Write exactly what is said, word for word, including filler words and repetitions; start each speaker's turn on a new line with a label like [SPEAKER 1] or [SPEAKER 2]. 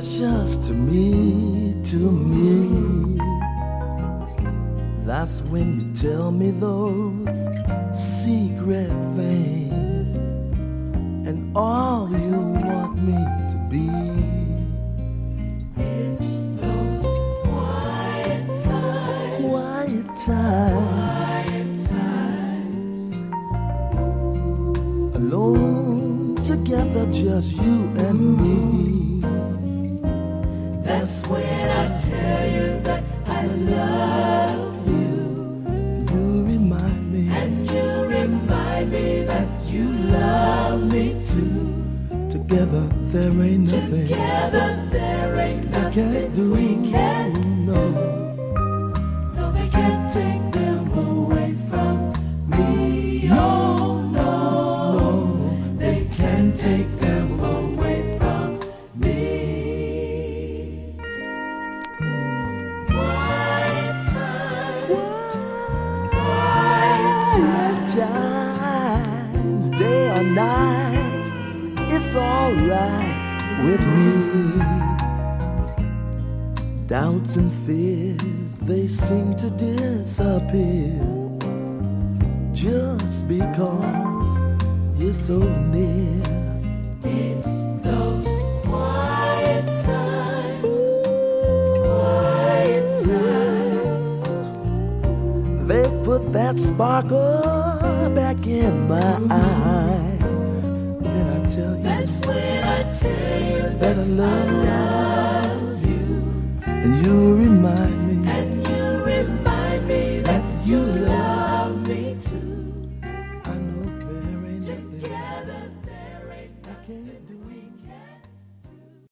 [SPEAKER 1] precious to me, to me. That's when you tell me those secret things and all you want me to be.
[SPEAKER 2] It's those quiet times,
[SPEAKER 1] Quiet times,
[SPEAKER 2] quiet times,
[SPEAKER 1] alone together, just you and me.
[SPEAKER 2] that's when I tell you that I love you,
[SPEAKER 1] You remind me,
[SPEAKER 2] and you remind me that you love me too.
[SPEAKER 1] together there ain't nothing
[SPEAKER 2] Together there ain't
[SPEAKER 1] we
[SPEAKER 2] nothing
[SPEAKER 1] can't do.
[SPEAKER 2] we can
[SPEAKER 1] No,
[SPEAKER 2] No, they can't take them away from me. Oh no,
[SPEAKER 1] no,
[SPEAKER 2] they can't take them away from me. Quiet time, quiet time.
[SPEAKER 1] times, day or night, it's alright with me. Doubts and fears, they seem to disappear just because you're so near.
[SPEAKER 2] It's those quiet times, quiet times.
[SPEAKER 1] They put that sparkle back in my eye. Then I tell you
[SPEAKER 2] That's when I tell you
[SPEAKER 1] that I love you,
[SPEAKER 2] love you.
[SPEAKER 1] and you remind me
[SPEAKER 2] And you remind me that you love me too.
[SPEAKER 1] I know there ain't nothing
[SPEAKER 2] Together